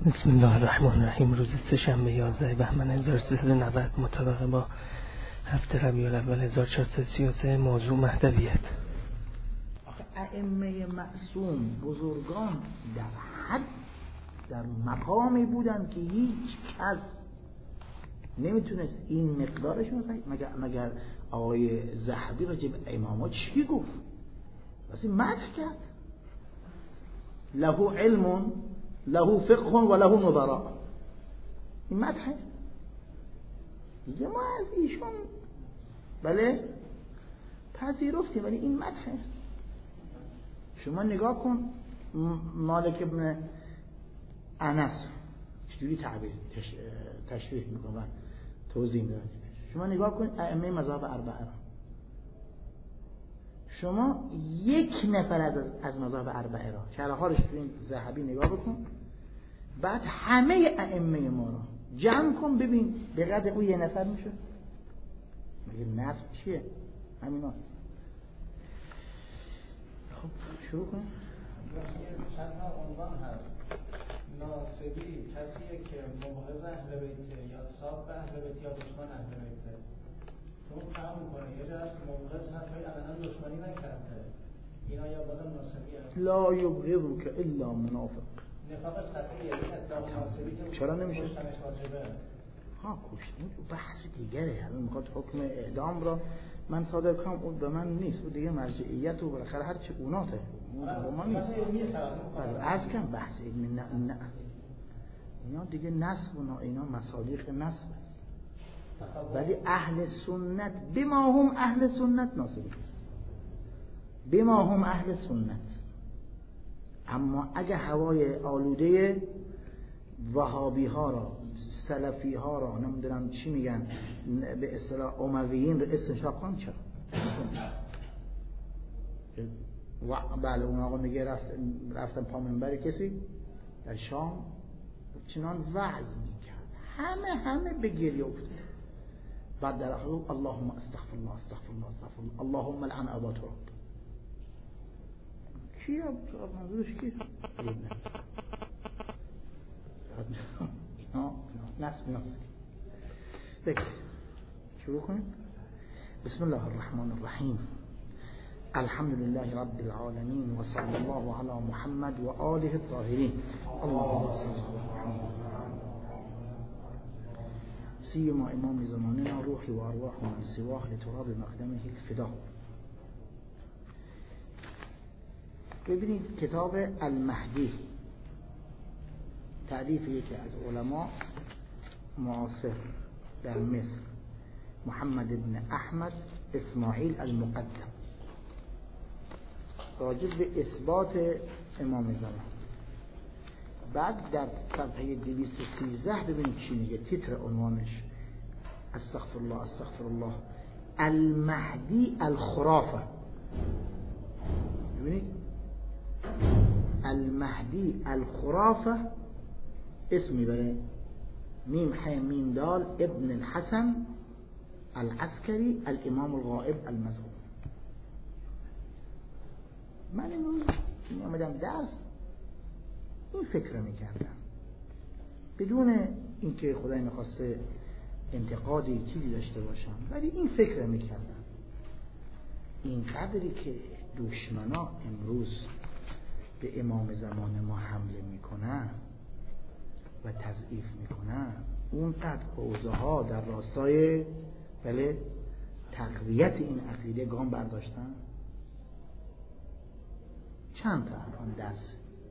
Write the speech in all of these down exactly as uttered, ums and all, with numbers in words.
بسم الله الرحمن الرحیم. روز سه‌شنبه یازده بهمن هزار و سیصد و نود مطابق با هفته ربیع الاول هزار و چهارصد و سی و سه موضوع مهدویت. ائمه معصوم بزرگان در حد در مقامی بودن که هیچ کس نمیتونست این مقدارشون مگر مگر آقای ذهبی راجع به امامات چی گفت؟ بس مدح کرد. له علم له فقه و له نظراء. این مدحه دیگه. ما از ایشون بله پذیرفتیم، ولی این مدحه. شما نگاه کن مالک ابن انس چجوری تعبیر تش... تشریح میکنه، توضیح میده. شما نگاه کن ائمه مذاهب اربعه را. شما یک نفر از از مذاهب اربعه را شرحالش تو این ذهبی نگاه بکن، بعد همه ائمه ما را جمع کن ببین به قدر او یه نفر میشه. میگه نفس چیه؟ همین هست. خب شروع کن. چند تا عنوان هست. ناصبی کسیه که مبغض اهل بیته یا صاحب اهل بیت یا دشمن اهل بیته. اون فهم میکنه یه جاش مبغض هست ولی الان دشمنی نکرده. اینا یا بازم ناصبی هست. لا یبغضک الا منافق. نفاقش قطعیه. این ادعا ناصبی که چرا نمیشه؟ کشتنش واجبه. ها کشتن بحث دیگره. الان میخواد حکم اعدام را من صادر کنم، اون به من نیست. اون دیگه مرجعیت و بالاخره هر چی اوناته. اون به من نیست. از کم بحث علمی نه نه. اینا دیگه نسب و اینا مصادیق نسب است. ولی اهل سنت بما هم اهل سنت ناصبی است. بما هم اهل سنت. اما اگه هوای آلوده وهابی ها را، سلفی ها را، نمیدونم چی میگن، به اصطلاح امویین رو استنشاق کنم، چرا؟ و بله اون آقا میگه رفت رفتن پا منبر کسی در شام چنان وعظ میکرد، همه همه به گریه افتاد. بعد در آخر اللهم استغفر الله استغفر الله استغفر الله اللهم لعن ابا تراب. کی ابو تراب؟ منظورش کی؟ نه نه نه. بک شروع کنیم. بسم الله الرحمن الرحیم. الحمد لله رب العالمين وصلى الله على محمد وآله الطاهرين. اللهم صل على محمد سيما امام زماننا روحي وارواح من سواه لتراب مقدمه الفدا. ببینید کتاب المهدی تعریف یکی از علما معاصر در مصر، محمد ابن احمد اسماعیل المقدم، راجع به اثبات امام زمان. بعد در صفحه دویست و سیزده ببینید چی میگه. تیتر عنوانش استغفر الله استغفر الله المهدی الخرافه. ببینید المهدی الخرافه اسمی بره میم حی میم دال ابن الحسن العسکری الامام الغائب المزعوم. من امروز میامدم درس این فکر میکردم بدون اینکه خدای نخواسته انتقادی چیزی داشته باشم، ولی این فکر میکردم این قدری که دشمنا امروز به امام زمان ما حمله میکنن و تضعیف میکنن، اونقدر حوزه ها در راستای بله تقویت این عقیده گام برداشتن. چند تا الان درس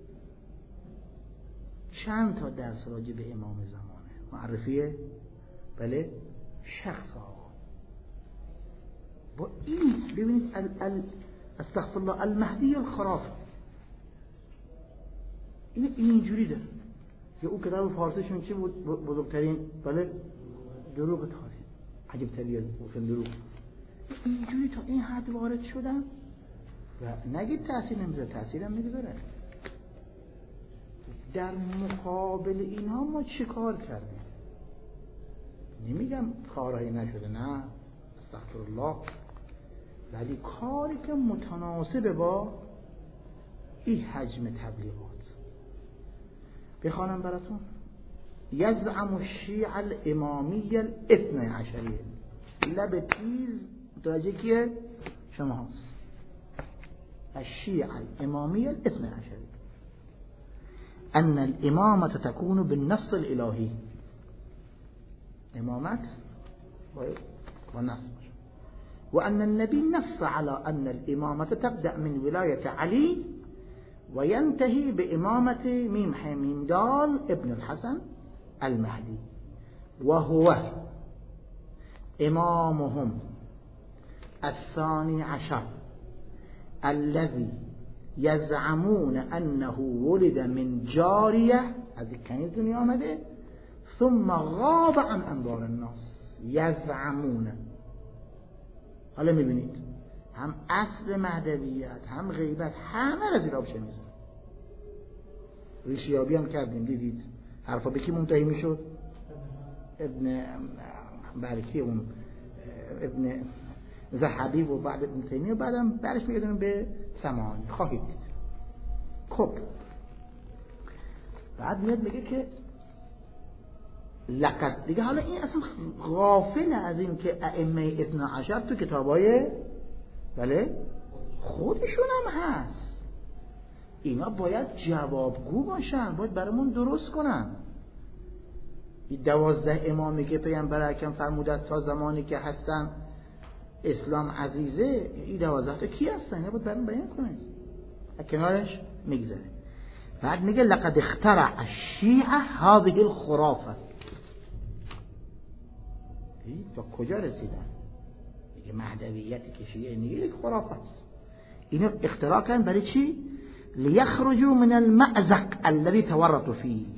چند تا درس راجع به امام زمانه، معرفیه بله شخص ها با این. ببینید ال ال استغفر الله المهدی الخرافه این اینجوری داره که او کتاب فارسیشون چی بود؟ بزرگترین بله دروغ تاریخ، عجیب تری از دروغ. اینجوری تا این حد وارد شدن و نگید تأثیر نمیذاره، تأثیر هم میذاره. در مقابل اینها ما چه کار کردیم؟ نمیگم کارهایی نشده، نه استغفر الله، ولی کاری که متناسب با این حجم تبلیغات. بخوانم براتون. یزعم الشیعة الامامیه الاثنی عشریه، لب تیز متوجه کیه؟ شما هست. الشیعة الامامیه الاثنی عشریه ان الامامة تكون بالنص الالهی، امامت و نص، وأن النبي نص على أن الإمامة تبدأ من ولاية علي وينتهي بإمامة ميم حميم دال ابن الحسن المهدي، وهو إمامهم الثاني عشر الذي يزعمون أنه ولد من جارية، هذه كانت الدنيا آمده ثم غاب عن أنظار الناس. يزعمون، حالا میبینید هم اصل مهدویت هم غیبت همه را زیر آب شنیدن. ریشیابی هم کردیم، دیدید حرفا به کی منتهی میشد؟ ابن برکی اون ابن ذهبی و بعد ابن تیمیه و بعدم برش میگردیم به سماعانی. خواهید دید. خب بعد میاد میگه که لقد، دیگه حالا این اصلا غافل از این که ائمه اثنا عشر تو کتابای بله خودشون هم هست، اینا باید جوابگو باشن، باید برامون درست کنن. این دوازده امامی که پیامبر اکرم فرمودن تا زمانی که هستن اسلام عزیزه، این دوازده تا کی هستن؟ اینا باید برامون بیان کنن. کنارش میگذره. بعد میگه لقد اخترع الشیعة هذه الخرافه. تا کجا رسیدن؟ میگه مهدویتی که شیعه میگه یک خرافه است. اینو اختراع کردن برای چی؟ لیخرجوا من المأزق الذي تورطوا فيه،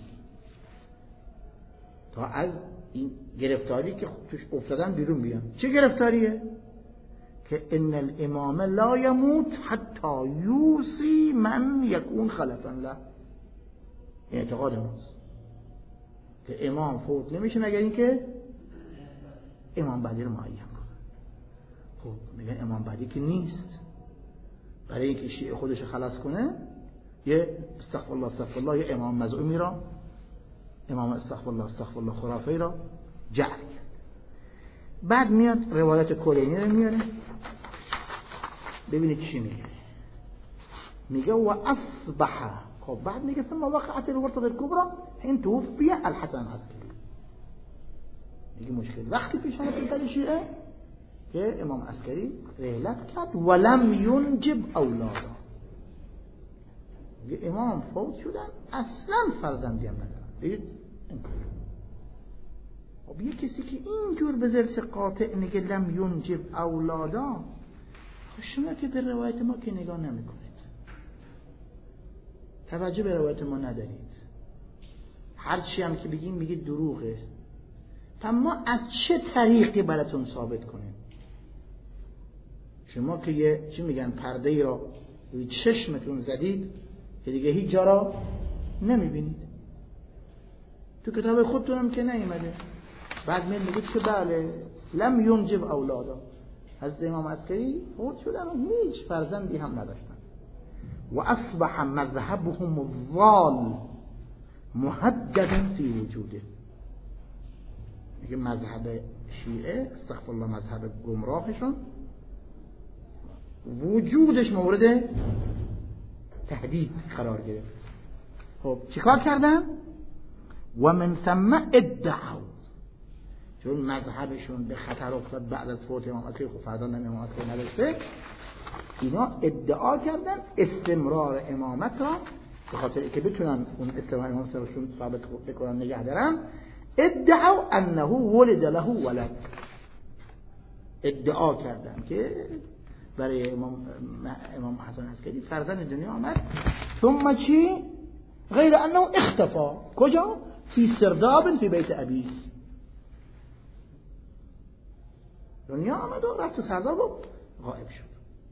تا از این گرفتاری که توش افتادن بیرون بیان. چه گرفتاریه؟ که ان الامام لا يموت حتى یوصي من یکون خلفا له. اعتقاد ماست که امام فوت نمیشه مگر اینکه امام بعدی رو معین کنه. خب میگن امام بعدی که نیست، برای اینکه شیعه خودش خلاص کنه یه استغفر الله استغفر الله، یه امام مزعومی را، امام استغفر الله استغفر الله خرافی را جعل کرد. بعد میاد روایت کلینی رو میاره، ببینید چی میگه. میگه و اصبح، خب بعد میگه ثم وقعت الورطة الكبرى حين توفي الحسن العسكري. میگه مشکل وقتی پیش آمد این شیعه که امام عسکری رحلت کرد ولم ینجب اولادا، میگه امام فوت شدن اصلا فرزندی هم ندارن. دید این کار. خب یه کسی که اینجور به ذرس قاطع میگه لم ینجب اولادا، شما که به روایت ما که نگاه نمیکنید، توجه به روایت ما ندارید، هر چی هم که بگیم میگید دروغه. تا ما از چه طریقی براتون ثابت کنیم؟ شما که یه چی میگن پرده ای را روی چشمتون زدید که دیگه هیچ جا را نمیبینید، تو کتاب خودتون هم که نیومده. بعد میگید که بله لم ینجب اولادا، حضرت امام عسکری فوت شدن و هیچ فرزندی هم نداشتن. و اصبح مذهبهم الضال مهددا فی وجوده. میگه مذهب شیعه استغفر الله مذهب گمراهشون وجودش مورد تهدید قرار گرفت. خب چیکار کردن؟ و من ثم ادعوا، چون مذهبشون به خطر افتاد بعد از فوت امام عسکری، خب فرزند امام عسکری نداشته، اینا ادعا کردن استمرار امامت را به خاطر که بتونن اون استمرار امامت را ثابت بکنن نگه دارن. ادعوا انه ولد له ولد، ادعا کردن که برای امام امام حسن عسکری فرزند دنیا آمد. ثم چی؟ غیر انه اختفى کجا؟ فی سرداب فی بیت ابیه، دنیا آمد و رفت سرداب و غائب شد.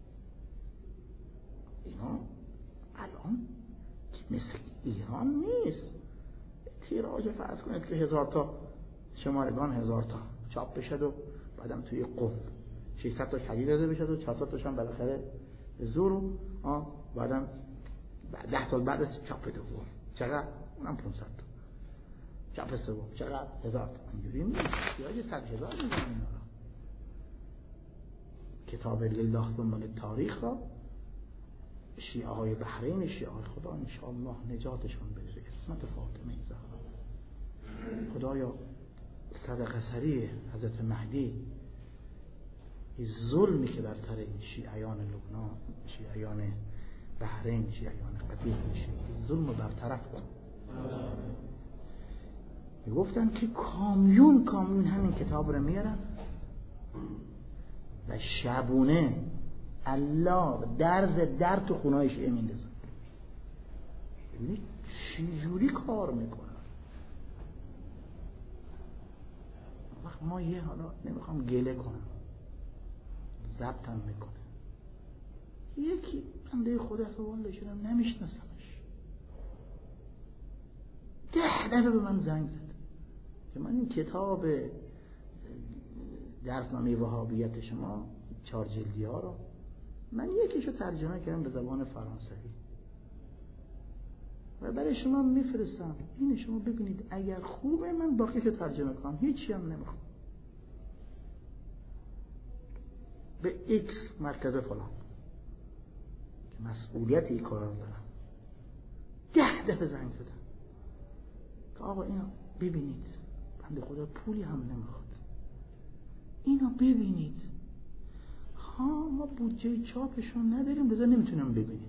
اینا الان مثل ایران نیست. تیراژ فرض کنید که هزار تا شمارگان هزار تا چاپ بشد و بعدم توی قم ششصد تا شدید داده بشد و چهارصد تاشون بالاخره زور و بعدم ده سال بعد از چاپ دوم چقدر اونم پانصد تا. چپ سوم چقدر؟ هزار تا. اینجوری نیست، احتیاج صد هزار میزنن اینا را. کتاب لله ثم للتاریخ را شیعه های بحرین، شیعه های خدا انشاءالله نجاتشون بده، اسمت فاطمه زهرا. خدایا صدقه سریع حضرت مهدی، این ظلمی که برتر این شیعیان لبنان، شیعیان بحرین، شیعیان قطیع میشه، ظلم برطرف کن. میگفتن که کامیون کامیون همین کتاب رو میارن و شبونه الله درز در تو خونه‌های شیعه میندازن. ببینید چی جوری کار میکنن. وقت ما یه حالا نمیخوام گله کنم، ضبطم میکنه، یکی بنده خدا سوال شدم نمیشناسمش، ده دفعه به من زنگ زد که من این کتاب درسنامه وهابیت شما چهار جلدی ها رو من یکیشو ترجمه کردم به زبان فرانسوی و برای شما میفرستم، این شما ببینید، اگر خوبه من باقیشو ترجمه کنم، هیچی هم نمیخوام، به ایکس مرکز فلان که مسئولیت این کار رو دارم. ده دفعه زنگ زدم که آقا اینو ببینید، بنده خدا پولی هم نمیخواد، اینو ببینید. ها ما بودجه چاپشون نداریم لذا نمیتونم ببینیم.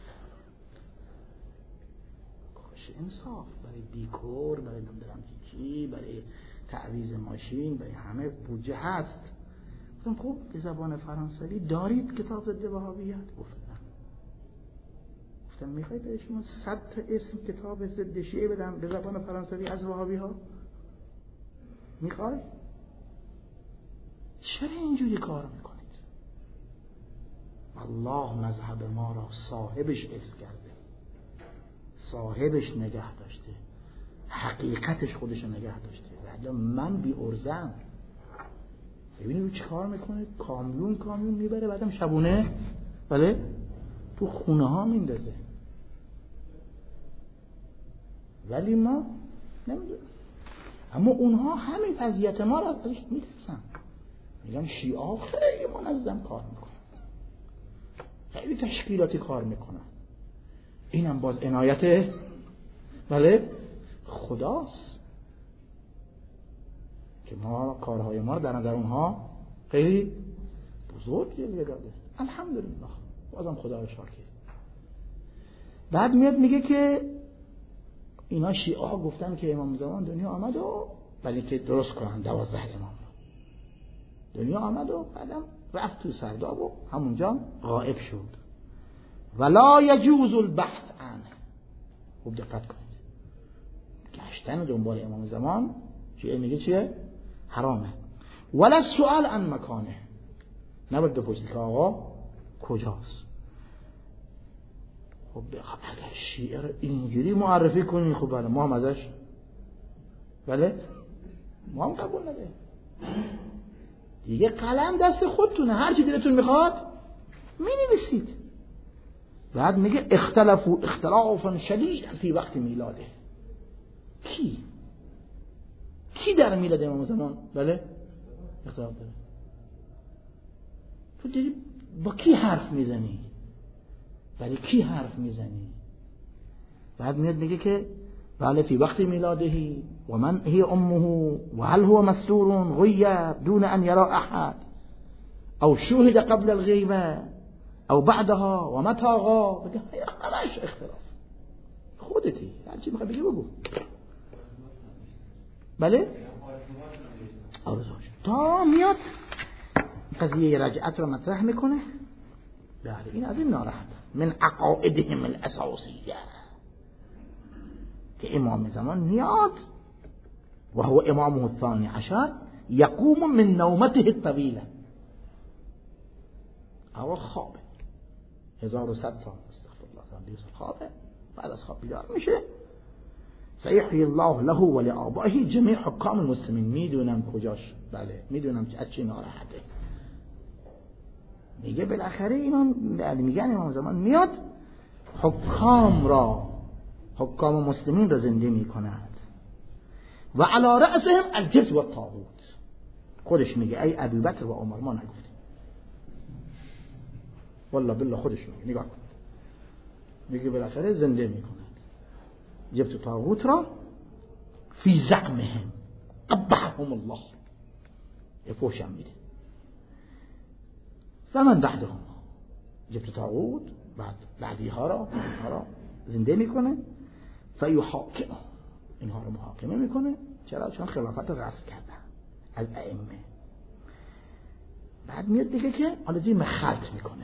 خوش انصاف، برای دیکور، برای نمیدونم چی، برای تعویض ماشین، برای همه بودجه هست. گفتم خب به زبان فرانسوی دارید کتاب ضد وهابیت؟ گفتم گفتم میخوای به شما صد تا اسم کتاب ضد شیعه بدم به زبان فرانسوی از وهابی ها؟ میخوای؟ چرا اینجوری کار میکنید؟ الله مذهب ما را صاحبش حفظ کرده، صاحبش نگه داشته، حقیقتش خودش نگه داشته. ولی من بی ارزم. ببینید رو چی کار میکنه، کامیون کامیون میبره، بعدم شبونه بله تو خونه ها میندازه. ولی ما نمیدونم، اما اونها همین وضعیت ما را ازش میترسن. میگن شیعه خیلی منظم کار میکنن، خیلی تشکیلاتی کار میکنن، اینم باز عنایت بله خداست که ما کارهای ما رو در نظر اونها خیلی بزرگ جلوه داده. الحمدلله، بازم خدا رو شاکر. بعد میاد میگه که اینا شیعه ها گفتن که امام زمان دنیا آمد و ولی که درست کنن دوازده امام دنیا آمد و بعدم رفت تو سرداب و همونجا غائب شد. ولا یجوز البحث عنه. خوب دقت کنید، گشتن دنبال امام زمان شیعه میگه چیه؟ حرامه. ولا سؤال عن مکانه، نباید بپرسید که آقا کجاست. خب اگر شیعه رو اینجوری معرفی کنی، خب بله ما هم ازش بله ما هم قبول نده دیگه. قلم دست خودتونه، هر چی دلتون میخواد می نویسید. بعد میگه اختلفوا اختلافا شدیدا فی وقت میلاده. کی کی در میلاد امام زمان بله اختلاف داره؟ تو داری با کی حرف میزنی؟ برای کی حرف میزنی؟ بعد میاد میگه که بله فی وقت میلادهی و من هی امه و هل هو مستور غیب دون ان یرا احد او شوهد قبل الغیبه او بعدها و متى غاب. بگه همش اختلاف، خودتی هرچی میخوای بگی بگو بله آرزوش. تا میاد قضیه رجعت رو مطرح میکنه. بله این از این ناراحت من عقائدهم الاساسیه که امام زمان میاد و هو امامه الثانی عشر یقوم من نومته الطویله، اول خوابه هزار و صد سال استغفرالله خوابه، بعد از خواب بیدار میشه. سیحیی الله له و لآبائه جمیع حکام المسلمین. میدونم کجاش بله میدونم از چی ناراحته. میگه بالاخره اینا میگن امام زمان میاد حکام را حکام مسلمین را زنده می کند و علی رأسهم الجبت و الطاغوت. خودش میگه ای ابوبکر و عمر ما نگفتیم، والله بالله خودش میگه، نگاه کن، میگه بالاخره زنده میکند جبت و طاغوت را فی زعمهم قبحهم الله، یه فوشم میده. فمن بعدهم جبت و طاغوت بعد بعدی ها را ها را زنده میکنه، فیحاکمه، اینها رو محاکمه میکنه. چرا؟ چون خلافت رو رسم کردن از ائمه. بعد میاد دیگه که حالا دیگه خلط میکنه،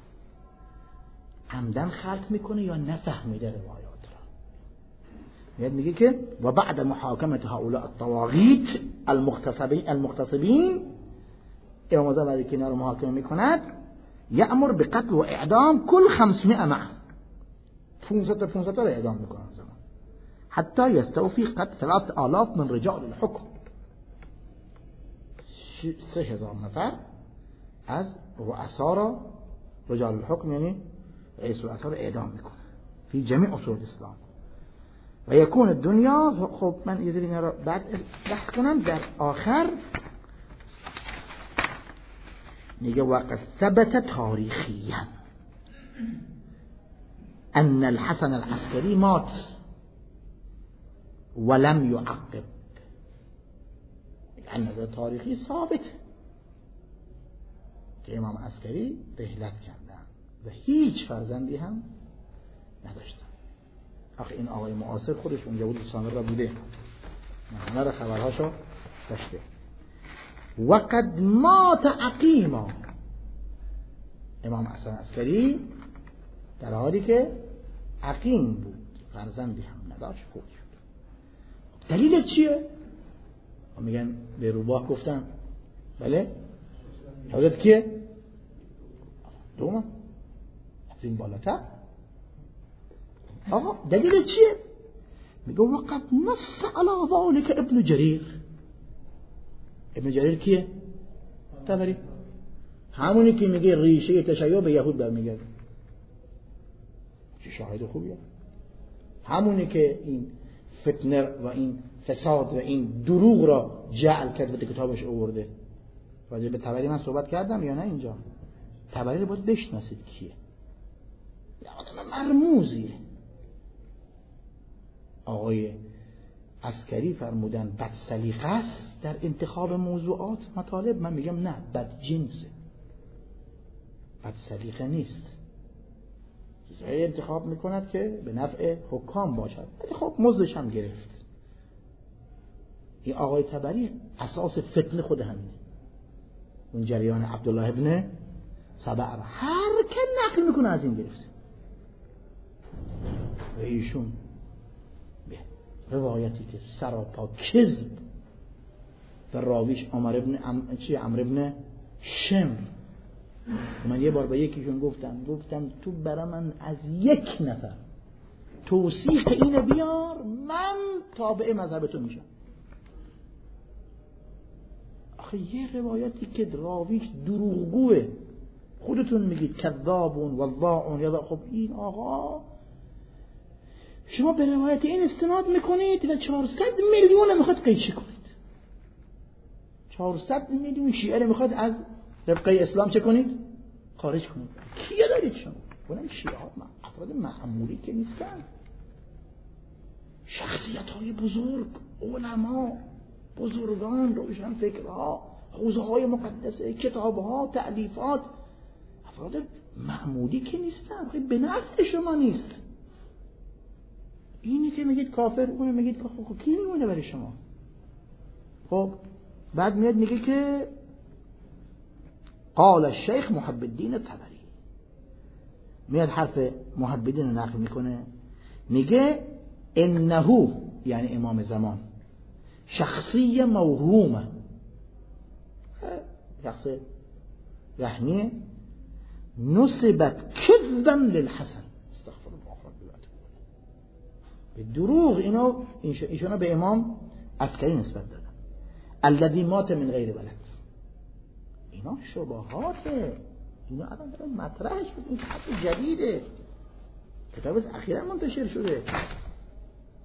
عمدن خلط میکنه یا نفهمیده روایات را. میاد میگه که و بعد محاکمت هؤلاء الطواغیت المغتصبین المغتصبین، امام اعظم بعد که اینا رو محاکمه میکند یأمر بقتل و اعدام کل خمسمائة معه، پانصد تا پانصد تا رو اعدام میکنن زمان، حتی یستوفی قتل ثلاث آلاف من رجال الحکم، سه هزار نفر از رؤسا را، رجال الحکم یعنی رئیس رؤسا را اعدام میکنه فی جمیع اصول الاسلام. و یکون الدنیا، خب من یه ذره اینا را بعد بحث کنم. در آخر میگه وقد ثبت تاریخیا ان الحسن العسکری مات ولم يعقب، یعنی نظر تاریخی ثابت که امام عسکری رحلت کردن و هیچ فرزندی هم نداشتن. آخه این آقای معاصر خودش اونجا بود، سامر را بوده، همه را خبرهاشو داشته. وقد مات عقیما، امام حسن عسکری در حالی که عقیم بود، فرزندی هم نداشت، فوت شد. دلیل چیه؟ میگن به روباه گفتن بله حضرت کیه؟ دوما از این بالاتر. آقا دلیل چیه؟ میگه وقت نص علی ذلك ابن جریر. ابن جریر کیه؟ تبری، همونی که میگه ریشه تشیع به یهود برمیگرده. چه شاهد خوبیه. همونی که این فتنه و این فساد و این دروغ را جعل کرد و کتابش آورده. راجع به تبری من صحبت کردم یا نه اینجا؟ تبری رو باید بشناسید کیه. آدم مرموزیه. آقای عسکری فرمودن بد سلیقه است در انتخاب موضوعات مطالب. من میگم نه، بد جنسه، بد سلیقه نیست. چیزایی انتخاب میکند که به نفع حکام باشد. خب مزدش هم گرفت. این آقای تبری اساس فتنه خود همینه. اون جریان عبدالله ابن سبع هر که نقل میکنه از این گرفته. و ایشون روایتی که سراپا کذب و راویش عمر ابن ام... چی عمرو ابن شم. من یه بار با یکیشون گفتم گفتم تو برای من از یک نفر توصیف اینو بیار، من تابع مذهب تو میشم. آخه یه روایتی که راویش دروغگوه، خودتون میگید کذابون وضاعون، یا خب این آقا شما به روایت این استناد میکنید و چهارصد میلیون میخواد قیچی کنید. چهارصد میلیون شیعه رو میخواد از ربقه اسلام چه کنید؟ خارج کنید. کیه دارید شما؟ اونم شیعه ها افراد معمولی که نیستن، شخصیت های بزرگ، علما، بزرگان، روشن فکرها، حوزه های مقدسه، کتاب ها، تألیفات، افراد معمولی که نیستن، به نفع شما نیست. اینی که میگید کافر، اونو میگید کافر، خب کی میمونه برای شما؟ خب بعد میاد میگه که قال الشیخ محب الدین الطبری، میاد حرف محب الدین رو نقل میکنه، میگه انه یعنی امام زمان شخصی موهومه، شخص وهمیه، نسبت کذبا للحسن، استغفر الله به دروغ اینو ایشونا به امام عسکری نسبت دادن. الذی مات من غیر ولد، اینا شبهاته، اینا الان داره مطرح شد. این کتاب جدیده، کتاب اخیرا منتشر شده.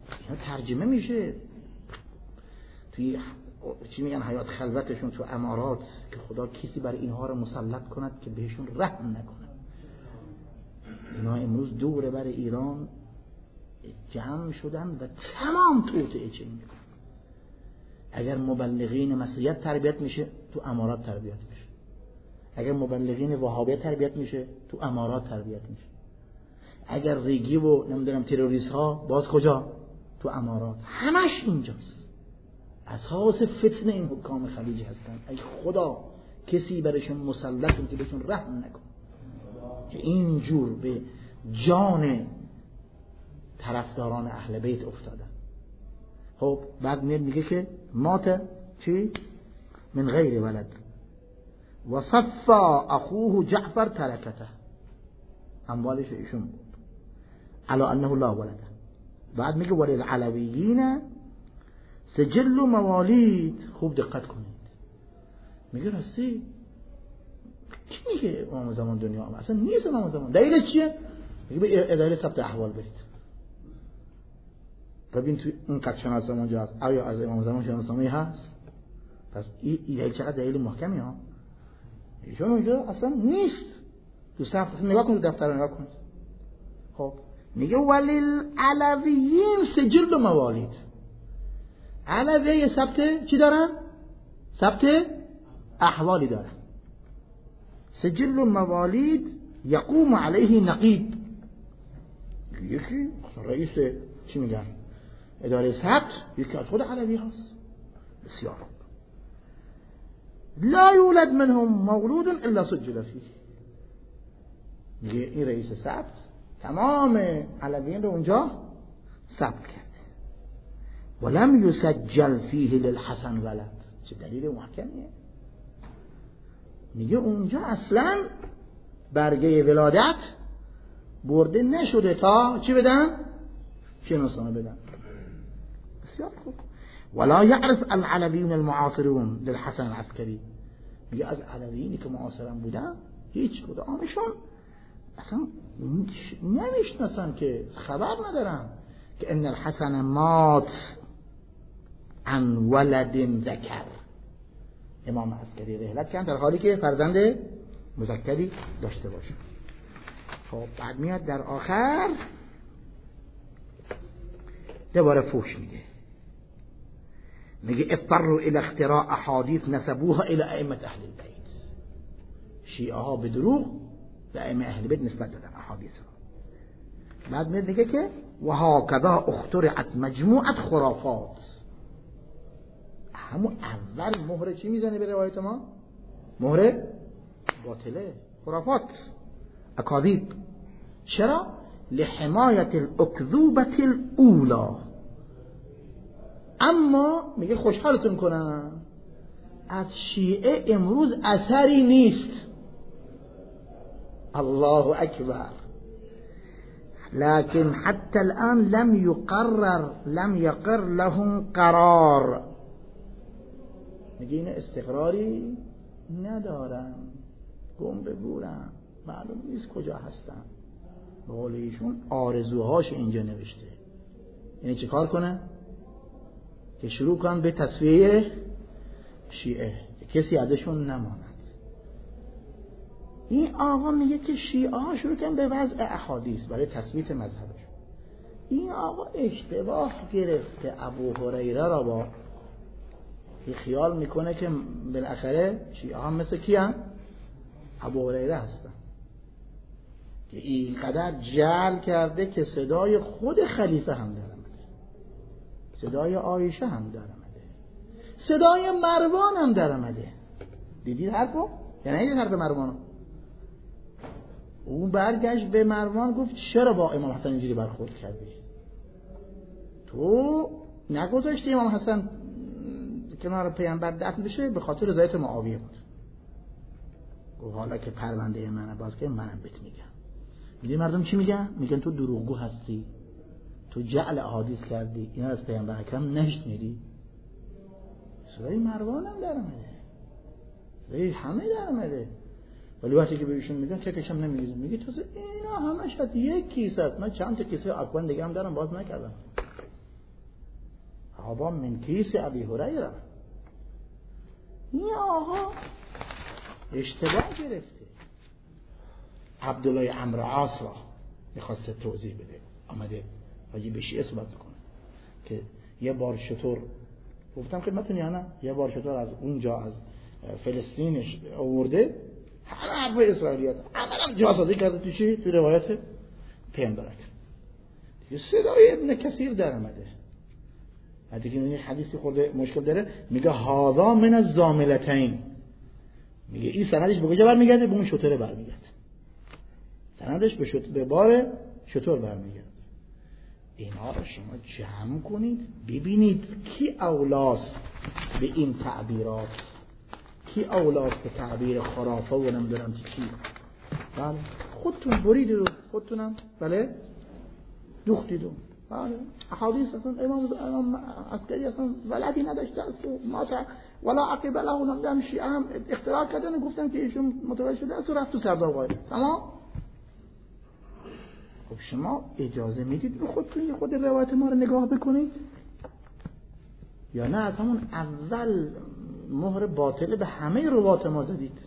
اینا ترجمه میشه توی چی میگن حیات خلوتشون تو امارات که خدا کسی برای اینها رو مسلط کند که بهشون رحم نکنه. اینا امروز دور بر ایران جمع شدن و تمام توطئه چه میکنن. اگر مبلغین مسیحیت تربیت میشه تو امارات تربیت میشه، اگر مبلغین وهابیت تربیت میشه تو امارات تربیت میشه، اگر ریگی و نمیدونم تروریست ها باز کجا؟ تو امارات. همش اینجاست. اساس فتنه این حکام خلیجی هستن. ای خدا کسی برشون مسلط که بهشون رحم نکن که اینجور به جان طرفداران اهل بیت افتادن. خب بعد میاد میگه که مات چی؟ من غیر ولد و صفا اخوه جعفر ترکته، اموالش ایشون بود علا انه لا ولده. بعد میگه وللعلویین سجل موالید. خوب دقت کنید، میگه راستی کی میگه امام زمان دنیا هم اصلا نیست امام زمان؟ دلیلش چیه؟ میگه به اداره ثبت احوال برید ببین تو این قد شناسنامه اونجا هست، آیا از امام زمان شناسنامه هست؟ پس این دلیل چقدر دلیل محکمی ها. ایشون اونجا اصلا نیست. تو صفحه نگاه کنید، دفتر نگاه کنید. خب میگه وللعلویین سجل موالید. علوی ثبت چی دارن؟ ثبت احوالی دارن. سجل موالید یقوم علیه نقیب. یکی رئیس چی میگن؟ اداره ثبت یکی از خود علوی هست. بسیار لا یولد منهم مولود الا سجل فیه. میگه این رئیس ثبت تمام علویین رو اونجا ثبت کرده. ولم یسجل فیه للحسن ولد. چه دلیل محکمیه؟ میگه اونجا اصلا برگه ولادت برده نشده تا چی بدن؟ شناسنامه بدن. بسیار خوب. ولا يعرف العلويون المعاصرون للحسن العسكري. میگه از علویینی که معاصرن بودن هیچ کدامشون اصلا نمیشناسن، که خبر ندارن که ان الحسن مات عن ولد ذکر. امام عسکری رحلت کردن در حالی که فرزند مذکری داشته باشه. خب بعد میاد در آخر دوباره فوش میده، میگه اضطروا الى اختراع احادیث نسبوها الى ائمه اهل البيت. شیعه ها به دروغ به ائمه اهل بیت نسبت دادن احادیث رو. بعد میگه که و هكذا اخترعت مجموعه خرافات. همون اول مهر چی میزنه به روایت ما؟ مهر باطله، خرافات، اکاذیب. چرا؟ لحمایت الاکذوبه الاولى. اما میگه خوشحالتون کنم از شیعه امروز اثری نیست. الله اکبر. لكن حتى الان لم يقرر لم يقر لهم قرار. میگه این استقراری ندارن، گم به گورن، معلوم نیست کجا هستن. به قول ایشون آرزوهاش اینجا نوشته. یعنی چه کار کنه؟ که شروع کنن به تصفیه شیعه، کسی ازشون نماند. این آقا میگه که شیعه ها شروع کنن به وضع احادیث برای تثبیت مذهبش. این آقا اشتباه گرفته ابو هریره را با خیال میکنه که بالاخره شیعه ها مثل کی هم؟ ابو هریره هستن که اینقدر جعل کرده که صدای خود خلیفه هم در آمده، صدای عایشه هم در آمده، صدای مروان هم در آمده. دیدید حرفو؟ یعنی این حرف مروانو. اون برگشت به مروان گفت چرا با امام حسن اینجوری برخورد کردی؟ تو نگذاشتی امام حسن کنار پیامبر دفن بشه به خاطر رضایت معاویه بود. گفت حالا که پرونده منه باز که منم بهت میگم. میدونی مردم چی میگن؟ میگن تو دروغگو هستی، تو جعل احادیث کردی، اینا از پیامبر اکرم نشنیدی. صدای مروان هم در اومده، صدای همه در اومده. ولی وقتی که بهشون میگن چکشم نمیگیزم، میگه تازه اینا همش از یک کیسه است، من چند تا کیسه اکوان دیگه هم دارم باز نکردم. بابا من کیس ابی هریره. این آقا اشتباه گرفته. عبدالله عمرو عاص را میخواسته توضیح بده، آمده راجع به شیعه صحبت کنه که یه بار شطور گفتم خدمتتون یا نه، یه بار شطور از اونجا از فلسطینش آورده هر حرف اسرائیلیات عملا جاسازی کرده تو چی؟ تو روایت پیامبرک. دیگه صدای ابن کثیر در اومده. بعد که این حدیثی خورده مشکل داره، میگه هذا من الزاملتین، میگه این سندش به کجا برمیگرده؟ به اون شطور برمیگرده. سندش به شطور به بار شطور برمیگرده. اینا رو شما جمع کنید ببینید کی اولاست به این تعبیرات، کی اولاست به تعبیر خرافه و نمیدونم چی. بله خودتون برید و خودتونم بله دوختید و بله احادیث اصلا امام امام عسکری اصلا ولدی نداشته است ما ولا عقب له نمیدونم شیعه هم اختراع کردن گفتن که ایشون متولد شده است و رفت تو سرداب‌آباد. تمام. خب شما اجازه میدید به خودتون خود روایت ما رو نگاه بکنید یا نه از همون اول مهر باطله به همه روایت ما زدید؟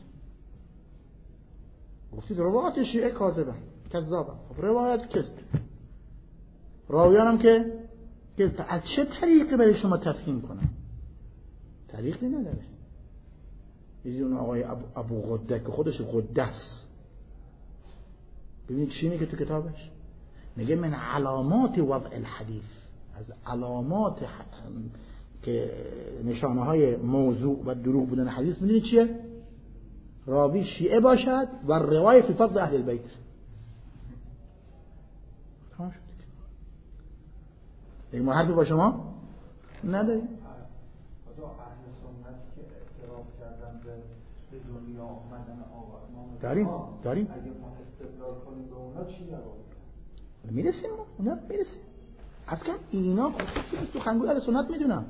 گفتید روایت شیعه کاذبه کذابه. خب روایت کذب، راویانم که که از چه طریقی برای شما تفهیم کنم؟ طریقی نداره. یه اون آقای ابو, ابو غده که خودش غده است، ببینید چی میگه تو کتابش؟ میگه من علامات وضع الحدیث، از علامات که نشانه های موضوع و دروغ بودن حدیث میدونید چیه؟ راوی شیعه باشد و روایت فی فضل اهل البیت. تمام شد. دیگه ما حرفی با شما نداریم. به دنیا آمدن آقا امام داریم داریم اگه ما استدلال کنیم به اونا چی جواب میرسیم؟ اونا میرسیم. اصلا اینا خودشون سخنگوی اهل سنت میدونن.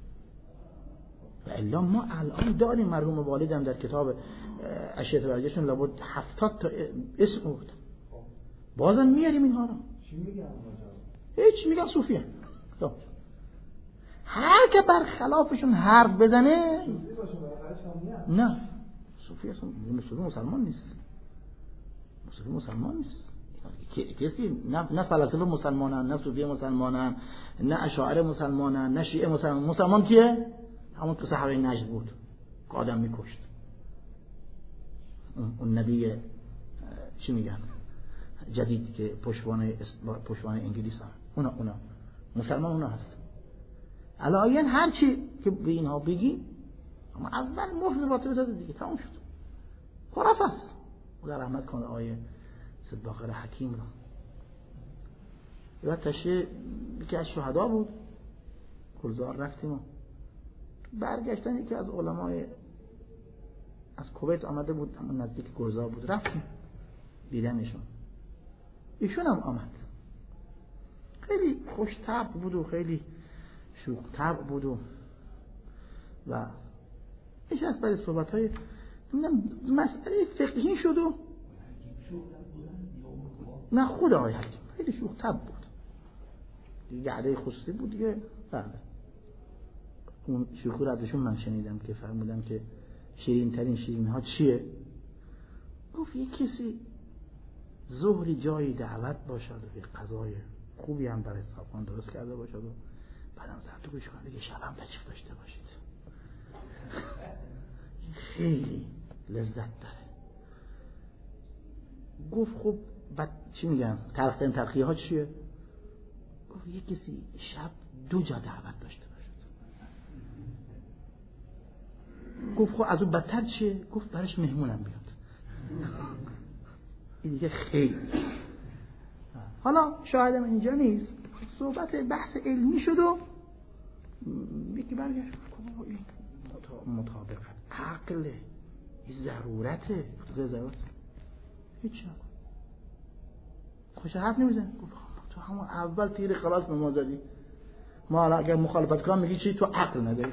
و الا ما الان داریم مرحوم والدم در کتاب اشیاء برگشتون لابد هفتاد تا اسم بود. بازم میاریم اینها رو. چی میگن؟ هیچ میگن صوفیه. خب هر که برخلافشون حرف بزنه نه صوفی اصلا صوفی مسلمان نیست. صوفی مسلمان نیست. کسی نه نه فلاسفه مسلمانن، نه صوفی مسلمانن، نه اشاعره مسلمانن، نه شیعه مسلمان. مسلمان کیه؟ همون که صحابه نجد بود که آدم میکشت. اون نبی چی میگن جدید که پشتوانه پشتوانه انگلیس هم اونا اونا مسلمان اونا هست. علایاً هر چی که به اینها بگی اما اول مهر باطل بزنه دیگه تمام شد. خرافه است. خدا رحمت کنه آیه صداقه حکیم را. یا تشه یکی از شهدا بود. گلزار رفتیم و برگشتن یکی از علمای از کویت آمده بود، همون نزدیک گلزار بود، رفتیم دیدنشون. ایشون هم آمد. خیلی خوش طبع بود و خیلی شوخ طبع بود و و ایش از بعد صحبت‌های مسئله فقهی شد و نه خود آقای حکیم خیلی شوخ طبع بود دیگه، عده خصوصی بود دیگه. بله اون شوخی رو ازشون من شنیدم که فرمودن که شیرین ترین شیرین ها چیه؟ گفت یک کسی ظهری جایی دعوت باشد و یک غذای خوبی هم برای صاحبان درست کرده باشد و بعدم زد تو گوش کنه دیگه شبم تشریف داشته باشید. خیلی لذت داره. گفت خب بعد چی میگن تلخین تلخیه ها چیه؟ گفت یک کسی شب دو جا دعوت داشته باشد. گفت خب از اون بدتر چیه؟ گفت برش مهمونم بیاد. این دیگه خیلی. حالا شاهدم اینجا نیست، صحبت بحث علمی شد و یکی برگشت مطابق عقله، ضرورته، ضرورت هیچ نکن. خوش حرف نمیزن. گفت تو همون اول تیر خلاص نماز زدی، ما حالا اگر مخالفت کنم میگی چی؟ تو عقل نداری،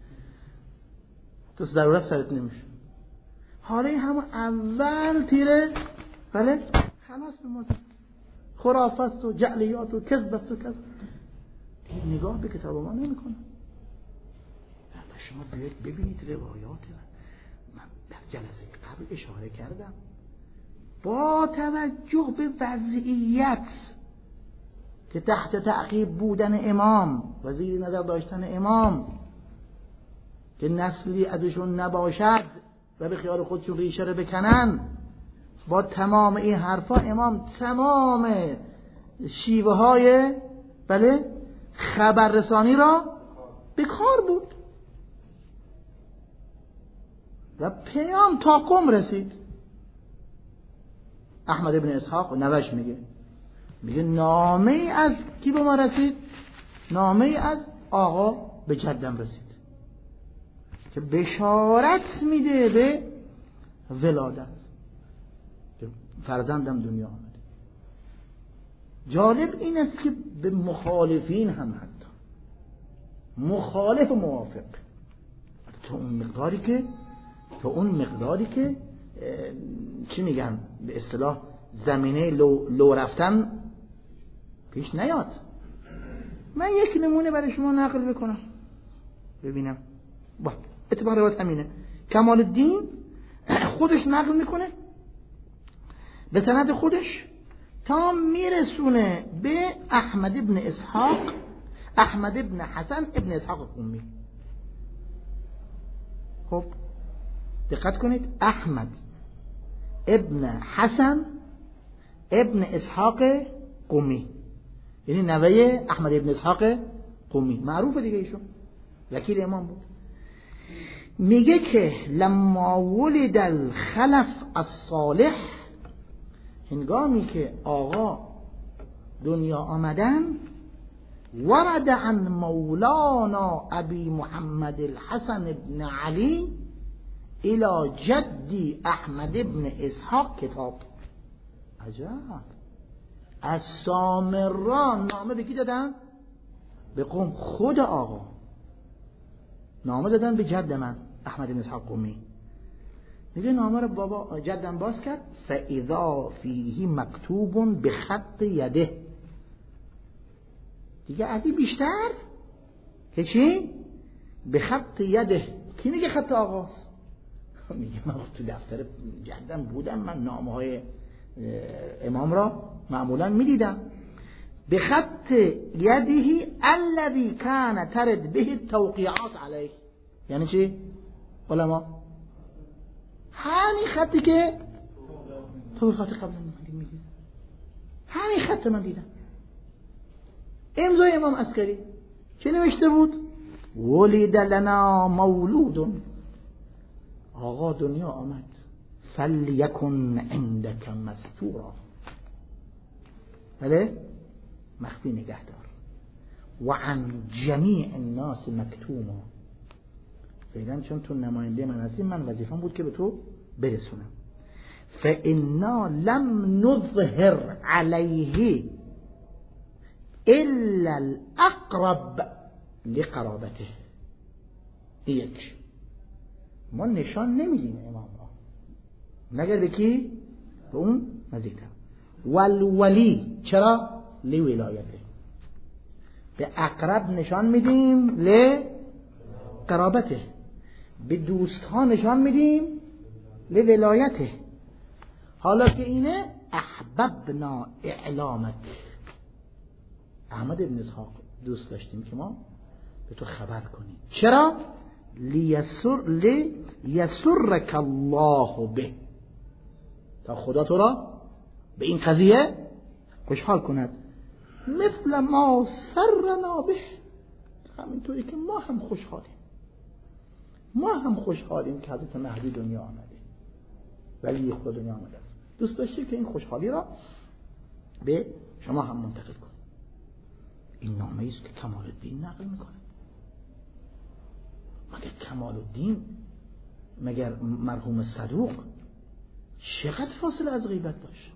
تو ضرورت سرت نمیشه. حالا همون اول تیره بله خلاص نماز خرافات و جعلیات و کذب و کذب. نگاه به کتاب ما نمیکنه. شما بیاید ببینید روایات من در جلسه قبل اشاره کردم، با توجه به وضعیت که تحت تعقیب بودن امام و زیر نظر داشتن امام که نسلی ازشون نباشد و به خیال خودشون ریشه رو بکنن، با تمام این حرفا امام تمام شیوه های بله خبررسانی را به کار بود و پیام تا قم رسید. احمد ابن اسحاق نوش میگه میگه نامه ای از کی به ما رسید؟ نامه ای از آقا به جدم رسید که بشارت میده به ولادت که فرزندم دنیا آمده. جالب این است که به مخالفین هم حتی مخالف و موافق تو اون مقداری که تو اون مقداری که چی میگن به اصطلاح زمینه لو, لو رفتن پیش نیاد. من یک نمونه برای شما نقل بکنم ببینم. با اتباع روایت همینه. کمال الدین خودش نقل میکنه به سند خودش تا میرسونه به احمد ابن اسحاق، احمد ابن حسن ابن اسحاق قمی. خب دقت کنید، احمد ابن حسن ابن اسحاق قمی، یعنی نوه احمد ابن اسحاق قمی، معروفه دیگه، ایشون وکیل امام بود. میگه که لما ولد الخلف الصالح، هنگامی که آقا دنیا آمدن، ورد عن مولانا ابی محمد الحسن ابن علی الى جدی احمد ابن اسحاق کتاب. عجب. از سامران نامه به کی دادن؟ به قوم. خود آقا نامه دادن به جد من احمد ابن اسحاق قمی. میگه نامه رو بابا جدم باز کرد، فاذا فیه مکتوب بخط یده. دیگه عدی بیشتر که چی؟ به خط یده. کی میگه خط آقاست؟ میگه من تو دفتر جدم بودم، من نامه های امام را معمولا میدیدم. به خط یده الذی کان ترد به توقیعات علیه. یعنی چی علما؟ همین خطی که تو خط قبل من میدید، همین خط من دیدم. امضای امام عسکری چه نوشته بود؟ ولد لنا مولود، آقا دنیا آمد، فلیکن عندک مستورا، بله مخفی نگه دار، و عن جمیع الناس مکتوما. فعلا چون تو نماینده من هستی، من وظیفه‌ام بود که به تو برسونم. فانا لم نظهر علیه الا الاقرب لقرابته. یک، ما نشان نمیدیم امام را مگر به کی؟ به اون نزدیکتر. والولی، چرا؟ لولایته. به اقرب نشان میدیم لقرابته، به دوست ها نشان میدیم لولایته. حالا که اینه احببنا اعلامک، احمد ابن اسحاق دوست داشتیم که ما به تو خبر کنیم. چرا؟ لیسر لیسرک الله به، تا خدا تو را به این قضیه خوشحال کند. مثل ما سرنا به، همینطوری که ما هم خوشحالیم، ما هم خوشحالیم که حضرت مهدی دنیا آمده، ولی خدا دنیا آمده. دوست داشتی که این خوشحالی را به شما هم منتقل کن. این نامه است که کمال الدین نقل میکنه. مگر کمال الدین، مگر مرحوم صدوق چقدر فاصله از غیبت داشت؟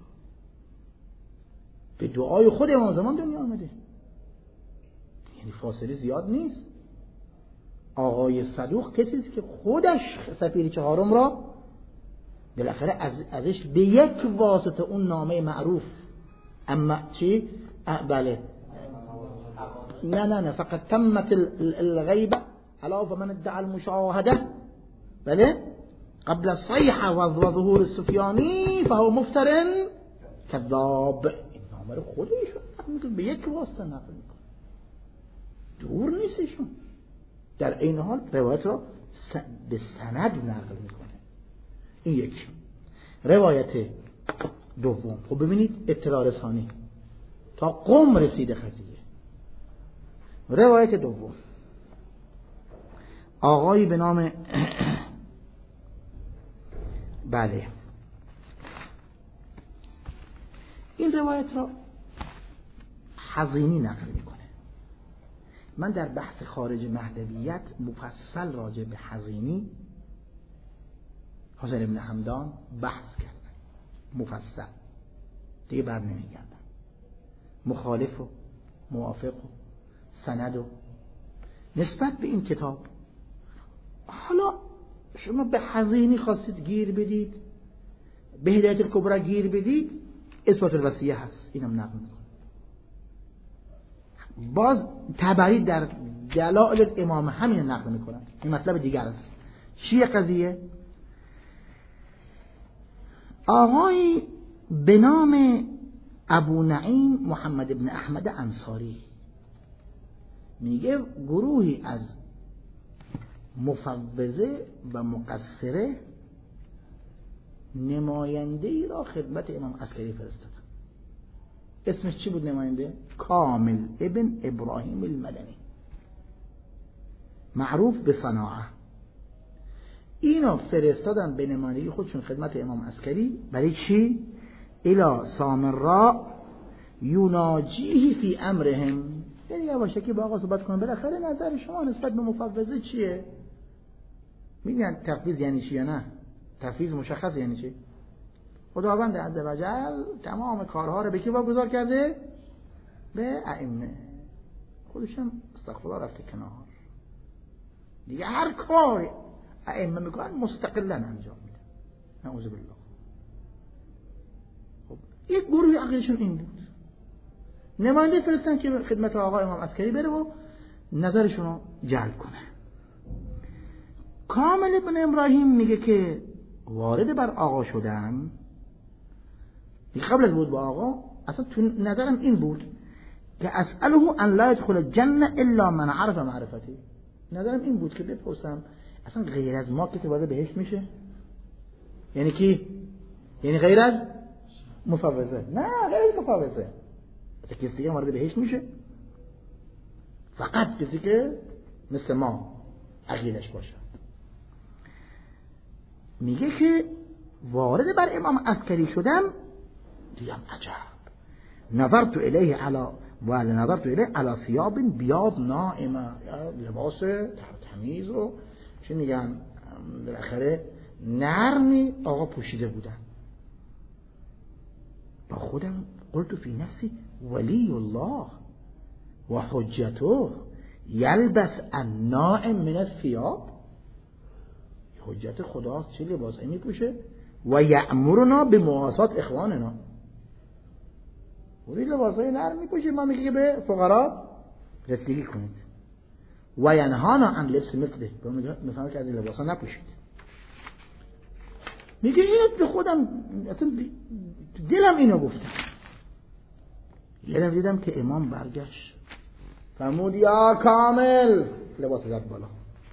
به دعای خود امام زمان دنیا آمده، یعنی فاصله زیاد نیست. آقای صدوق کسی است که خودش سفیر چهارم را بالاخره از ازش به یک واسطه اون نامه معروف، اما چی؟ بله نه نه نه فقط تمت الغیبه الا و من ادعى المشاهده بله قبل الصيحه و ظهور السفیانی فهو مفتر کذاب. این نامه رو خودشون به یک واسطه نقل میکنه، دور نیستشون. در این حال روایت رو به سند نقل میکنه. این یک. روایت دوم، خب ببینید اطلاع رسانی تا قم رسیده قضیه. روایت دوم، آقایی به نام بله این روایت را حزینی نقل میکنه. من در بحث خارج مهدویت مفصل راجع به حزینی حسین ابن حمدان بحث کردم، مفصل، دیگه بر نمیگردم. مخالف و موافق و سند و نسبت به این کتاب. حالا شما به حزینی خواستید گیر بدید، به هدایت الکبری گیر بدید، اثبات الوصیه هست، اینم نقل میکنه. باز تبری در دلائل الامام همین نقل میکنن. این مطلب دیگر است. چیه قضیه؟ آقای به نام ابو نعیم محمد ابن احمد انصاری میگه گروهی از مفوضه و مقصره نماینده ای را خدمت امام عسکری فرستاد. اسمش چی بود نماینده؟ کامل ابن ابراهیم المدنی، معروف به صناعه. اینا فرستادن به نمایندگی خودشون خدمت امام عسکری. برای چی؟ الی سامراء یوناجیه فی امرهم، یعنی یواشکی با آقا صحبت کنن بالاخره نظر شما نسبت به مفوضه چیه؟ میگن تفویض یعنی چی یا نه؟ تفویض مشخص یعنی چی؟ خداوند عزوجل تمام کارها رو به کی واگذار کرده؟ به ائمه. خودش هم استغفرالله رفته کنار، دیگه هر کاری ائمه میکنن مستقلا انجام میده. نعوذ بالله. خب یک گروه عقیدشون این بود، نماینده فرستن که خدمت آقا امام عسکری بره و نظرشون رو جلب کنه. کامل ابن ابراهیم میگه که وارد بر آقا شدن، قبل از بود با آقا اصلا تو نظرم این بود که اسأله ان لا يدخل الجنه الا من عرف معرفتی. نظرم این بود که بپرسم اصلا غیر از ما که وارد بهشت میشه؟ یعنی کی؟ یعنی غیر از مفوضه؟ نه غیر از مفوضه. اصلا کسی دیگه وارد بهشت میشه؟ فقط کسی که مثل ما عقیدش باشه. میگه که وارد بر امام عسکری شدم، دیدم عجب، نظرت الیه علی و نظرت الیه علی ثیاب بیاض ناعمه، لباس تمیز رو چی میگن بالاخره نرمی آقا پوشیده بودن. با خودم قلت فی نفسی ولی الله و حجته یلبس النائم من الثیاب. حجت خداست چه لباسی میپوشه و یأمرنا به مواسات اخواننا. ولی لباسای نرم میپوشه، ما میگه به فقرا رسیدگی کنید. و ینهانا عن لبس مثله، مثلا که از این لباسا نپوشید. میگه اینو به خودم اصلا دلم اینو گفتم. یادم دیدم که امام برگشت فرمود یا کامل، لباس زد بالا،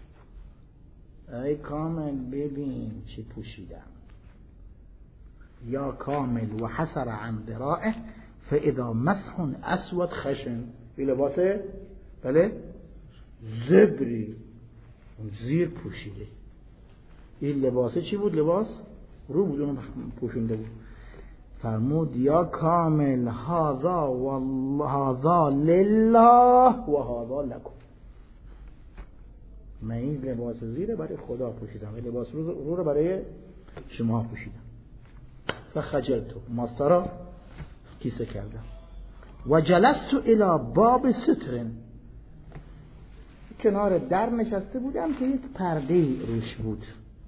ای کامل ببین چی پوشیدم. یا کامل و حسر عن ذرائه فاذا مسح اسود خشن. این لباس بله زبری زیر پوشیده. این لباسه چی بود؟ لباس رو بود، اونو پوشونده بود. فرمود یا کامل هذا والله هذا لله و هذا لکم. من این لباس زیر برای خدا پوشیدم، این لباس رو رو برای شما پوشیدم. فخجلت، ماسترا کیسه کردم. و جلست الى باب ستر، کنار در نشسته بودم که یک پرده روش بود.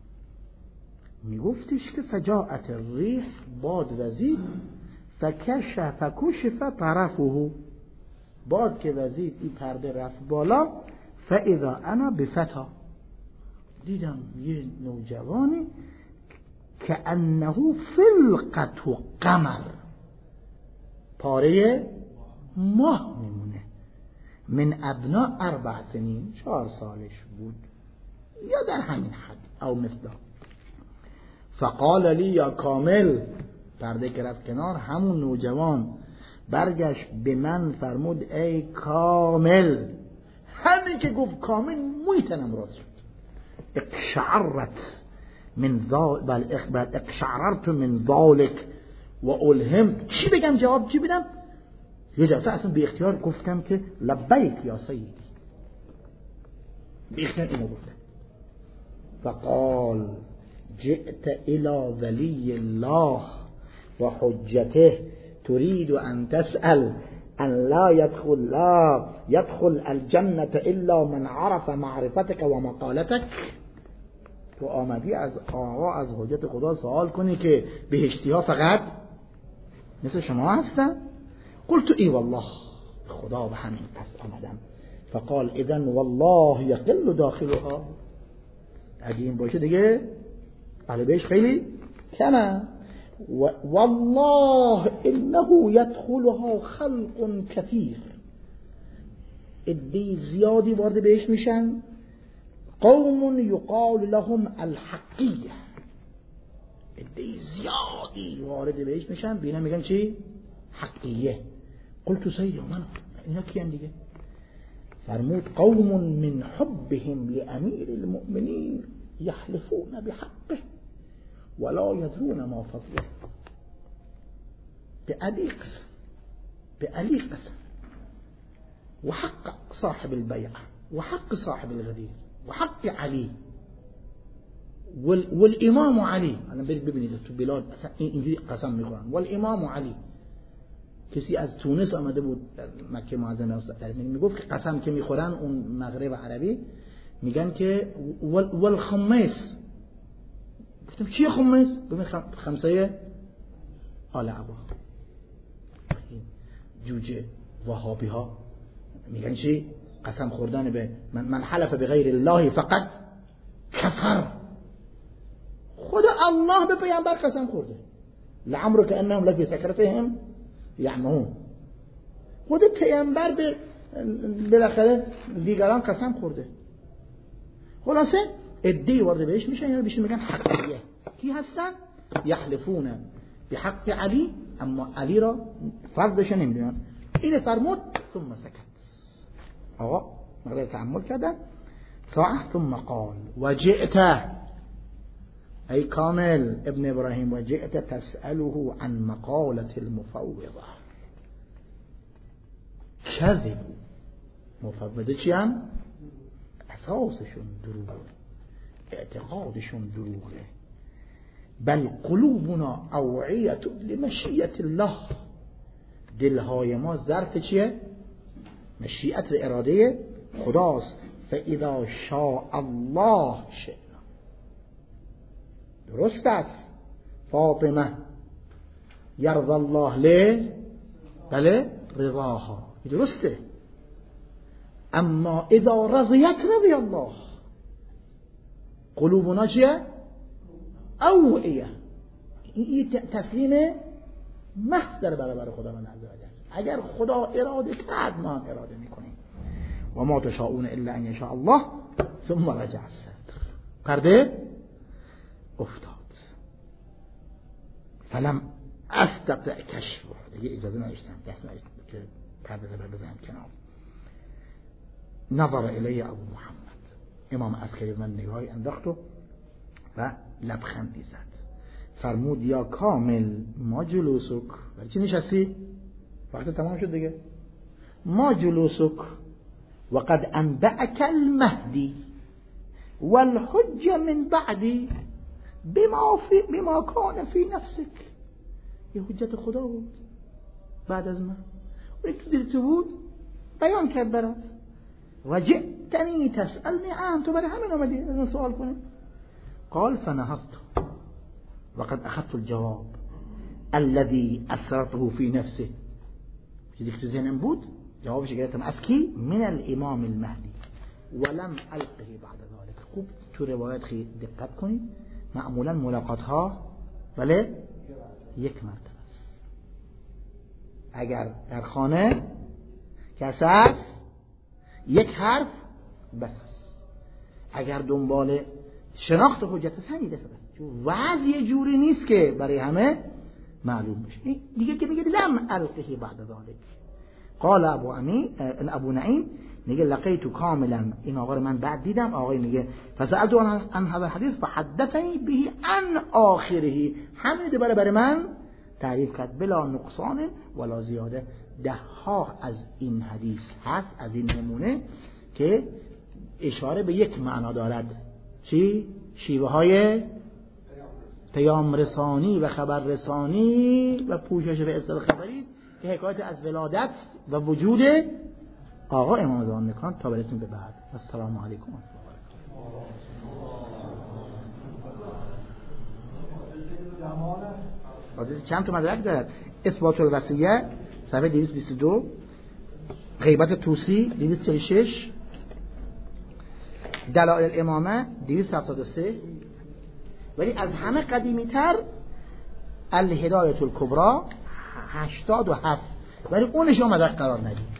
میگفتش که فجاءت الریح، باد وزید، فکشف فکشف طرفه، باد که وزید این پرده رفت بالا، فاذا انا بفتا، دیدم یه نوجوانی که انه فلقت و قمر، پاره ماه میمونه، من ابنا اربع سنین، چهار سالش بود یا در همین حد او مثلا. فقال لی یا کامل، پرده که رفت کنار، همون نوجوان برگشت به من فرمود ای کامل. همین که گفت کامل مویتنم راست شد. اقشعرت من ذال بل اخبر اقشعرت من ذالک و الهم. چی بگم جواب چی بدم؟ یه دفعه اصلا بی اختیار گفتم که لبیک یا سیدی، بی اختیار اینو گفتم. فقال جئت الى ولی الله و حجته تريد ان تسأل ان لا يدخل لا يدخل الجنة الا من عرف معرفتك و مقالتك. تو آمدی از آقا از حجت خدا سوال کنی که بهشتی ها فقط مثل شما هستن؟ قلت ای والله، خدا به همین پس آمدم. فقال اذن والله یقل داخلها، اگه این باشه دیگه اهل بهش خیلی کمه. والله انه يدخلها خلق كثير، عده زیادی وارد بهش میشن. قوم يقال لهم الحقیه، عده زیادی وارد بهش میشن، بینا میگن چی؟ حقیه. قلت سیدی من اینا کیان دیگه؟ فرمود قوم من حبهم لامیر المؤمنین یحلفون بحقه ولا يدرون ما فضله. بعلی قسم، بعلی قسم، وحق صاحب البيعة وحق صاحب الغدير وحق علي والامام علي. انا ببینید تو بلاد اینجوری قسم میخورن والامام علي. کسی از تونس آمده بود مکه معظمه میگفت که قسم که میخورن اون مغرب عربی میگن که والخمیس. گفتم چیه خمیس؟ گفتم خمسه آل عبا. جوجه وهابی ها میگن چی؟ قسم خوردن به من, من حلف به غیر الله فقط کفر. خدا الله به پیامبر قسم خورده لعمرک انهم لفی سکرتهم یعمهون. خود پیامبر به بالاخره دیگران قسم خورده. خلاصه ادعی وارد بهش میشن، یعنی بهش میگن حقیه. کی هستن؟ یحلفون به حق علی، اما علی را فرضش نمیدونن. این فرمود ثم سکت. آقا مقدار تأمل کردن ساعه. ثم قال وجئت ای کامل ابن ابراهیم وجئت تسأله عن مقالة المفوضة. کذب. مفوضه چی هم؟ اساسشون دروغه، اعتقادشون دروغه. بل قلوبنا اوعیه لمشیت الله. دلهای ما ظرف چیه؟ مشیت و اراده خداست. فاذا شاء الله شئنا. درست است فاطمه یرضى الله له، بله رضاها، درسته. اما اذا رضیت رضی الله. قلوبنا چیه؟ اوعیه. این تسلیم محض در برابر خداوند عزوجل. اگر خدا اراده کرد ما هم اراده میکنیم. و ما تشاءون الا ان یشاء الله ثم رجع الستر. پرده افتاد. فلم استطع کشفه. دیگه اجازه نداشتم دست نداشتم که پرده رو بزنم کنار. نظر الی ابو محمد، امام عسکری من نگاهی انداخت و لبخندی زد. فرمود یا کامل ما جلوسک. برای چی نشستی؟ وقت تمام شد دیگه. ما جلوسک وقد انبأك المهدی والحج من بعدی بما فی بما کان فی نفسک. یه حجت خدا بود بعد از من و یک دل تو بود بیان کرد برات. و جئتنی تسألنی عنه. تو برای همین اومدی از من سوال کنی. قال فنهضت وقد اخذت الجواب الذي اثرته في نفسه. چیزی که تو ذهنم بود جوابش گرفتم از کی؟ من الامام المهدی. ولم القه بعد ذلك. خوب تو روایت خیلی دقت کنید، معمولا ملاقات ها بله یک مرتبه است. اگر در خانه کس است یک حرف بس است. اگر دنبال شناخت حجت است همین دفعه بس، چون وضع یه جوری نیست که برای همه معلوم بشه. دیگه که میگه لم القه بعد ذلك. قال ابو امی ابو نعیم میگه لقیت کاملا، این آقا رو من بعد دیدم. آقای میگه فسألت عن هذا الحديث فحدثني به عن آخره، همین دوباره برای من تعریف کرد بلا نقصان ولا زیاده. ده ها از این حدیث هست، از این نمونه که اشاره به یک معنا دارد. چی؟ شیوه های پیام رسانی و خبر رسانی و پوشش به اصطلاح خبری که حکایت از ولادت و وجود آقا امام زمان میکنن. تا برسیم به بعد. السلام علیکم. چند تا مدرک دارد؟ اثبات الوصیه صفحه دویست و بیست و دو، غیبت طوسی دویست و چهل و شش، دلائل الامامه دویست و هفتاد و سه، ولی از همه قدیمی تر الهدایة الکبری هشتاد و هفت، ولی اونش هم مدرک قرار ندید.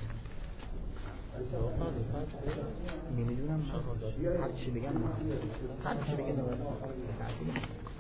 نمیدونم هر چی بگم هر چی بگم